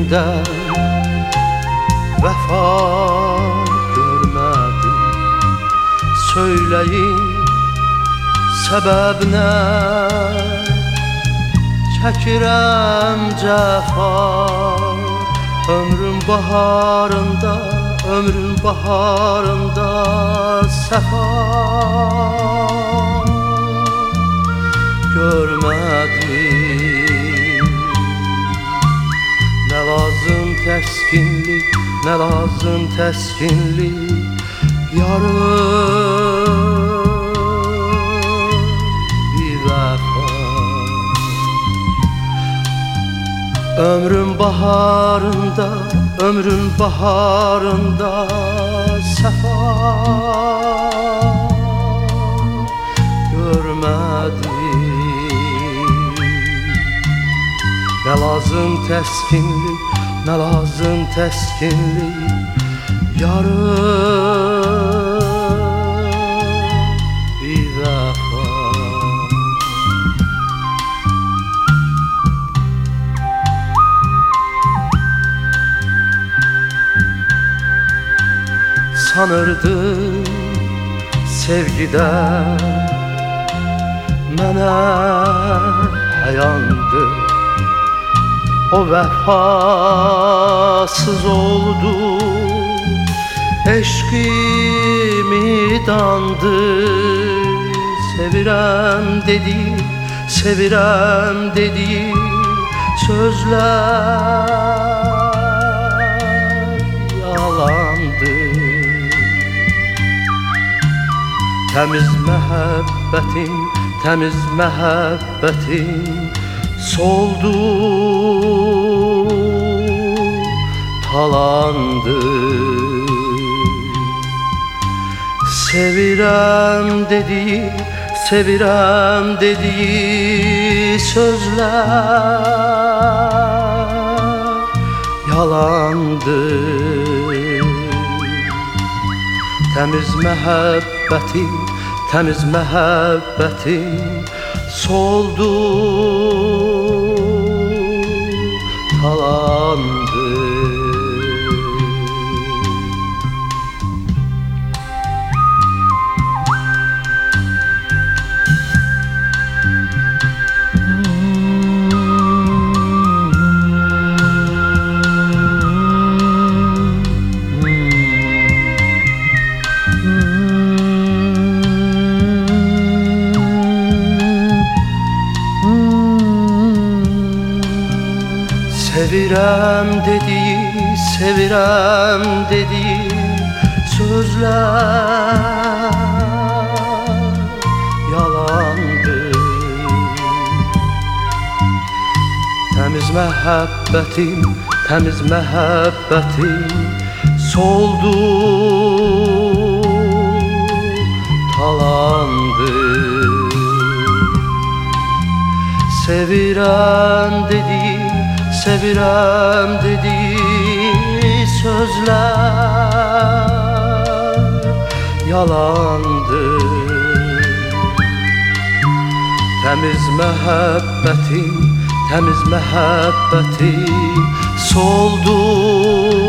gözünden vefa görmedim. Söyleyin sebep ne? Çəkirəm cəfa ömrün baharında, ömrün baharında səfa görmədim. Nə lazım təskinlik, nə lazım təskinlik, yarım bir vəfa. Ömrün baharında, ömrün baharında səfa görmədim. Nə lazım təskinlik, nə lazım təskinlik, yarım bir vəfa. Sanırdım sevgide mənə həyandır. O vəfasız oldu, eşqimi dandı. Sevirəm dedi, sevirəm dedi sözlər yalandı. Təmiz məhəbbətin, təmiz məhəbbətin soldu, talandı. Sevirəm dedi, sevirəm dedi sözlər yalandı. Təmiz məhəbbətin, təmiz məhəbbətin soldu, talandı. Sevirəm dedi, sevirəm dedi sözlər yalandı. Təmiz məhəbbətim, təmiz məhəbbətim soldu, talandı. Sevirəm dedi, sevirəm dedi sözlər yalandı. Təmiz məhəbbətin, təmiz məhəbbətin soldu,